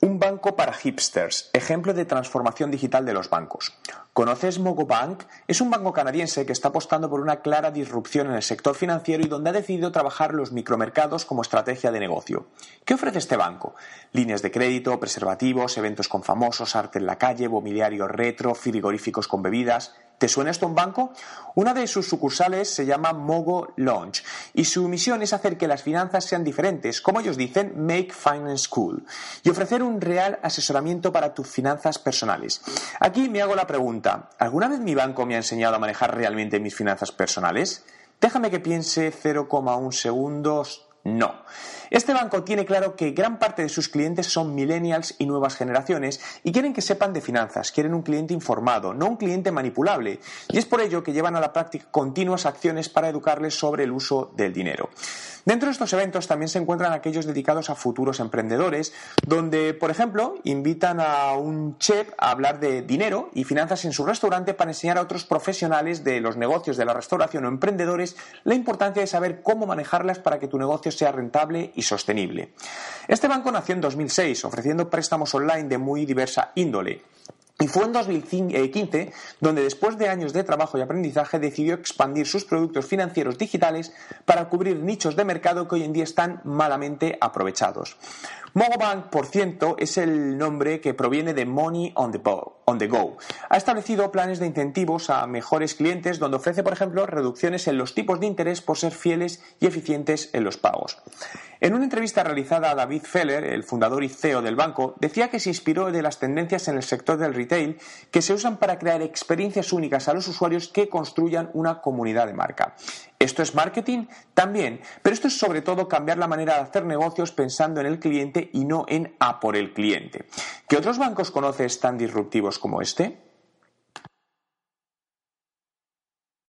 Un banco para hipsters, ejemplo de transformación digital de los bancos. ¿Conoces Mogo Bank? Es un banco canadiense que está apostando por una clara disrupción en el sector financiero y donde ha decidido trabajar los micromercados como estrategia de negocio. ¿Qué ofrece este banco? Líneas de crédito, preservativos, eventos con famosos, arte en la calle, mobiliario retro, frigoríficos con bebidas. ¿Te suena esto un banco? Una de sus sucursales se llama Mogo Launch y su misión es hacer que las finanzas sean diferentes, como ellos dicen, make finance cool, y ofrecer un real asesoramiento para tus finanzas personales. Aquí me hago la pregunta, ¿alguna vez mi banco me ha enseñado a manejar realmente mis finanzas personales? Déjame que piense 0,1 segundos. No. Este banco tiene claro que gran parte de sus clientes son millennials y nuevas generaciones y quieren que sepan de finanzas, quieren un cliente informado, no un cliente manipulable, y es por ello que llevan a la práctica continuas acciones para educarles sobre el uso del dinero. Dentro de estos eventos también se encuentran aquellos dedicados a futuros emprendedores, donde, por ejemplo, invitan a un chef a hablar de dinero y finanzas en su restaurante para enseñar a otros profesionales de los negocios de la restauración o emprendedores la importancia de saber cómo manejarlas para que tu negocio sea rentable y sostenible. Este banco nació en 2006, ofreciendo préstamos online de muy diversa índole. Y fue en 2015 donde, después de años de trabajo y aprendizaje, decidió expandir sus productos financieros digitales para cubrir nichos de mercado que hoy en día están malamente aprovechados. Mogo Bank, por cierto, es el nombre que proviene de Money on the Go. Ha establecido planes de incentivos a mejores clientes donde ofrece, por ejemplo, reducciones en los tipos de interés por ser fieles y eficientes en los pagos. En una entrevista realizada a David Feller, el fundador y CEO del banco, decía que se inspiró de las tendencias en el sector del retail que se usan para crear experiencias únicas a los usuarios que construyan una comunidad de marca. ¿Esto es marketing? También, pero esto es sobre todo cambiar la manera de hacer negocios pensando en el cliente y no en a por el cliente. ¿Qué otros bancos conoces tan disruptivos como este?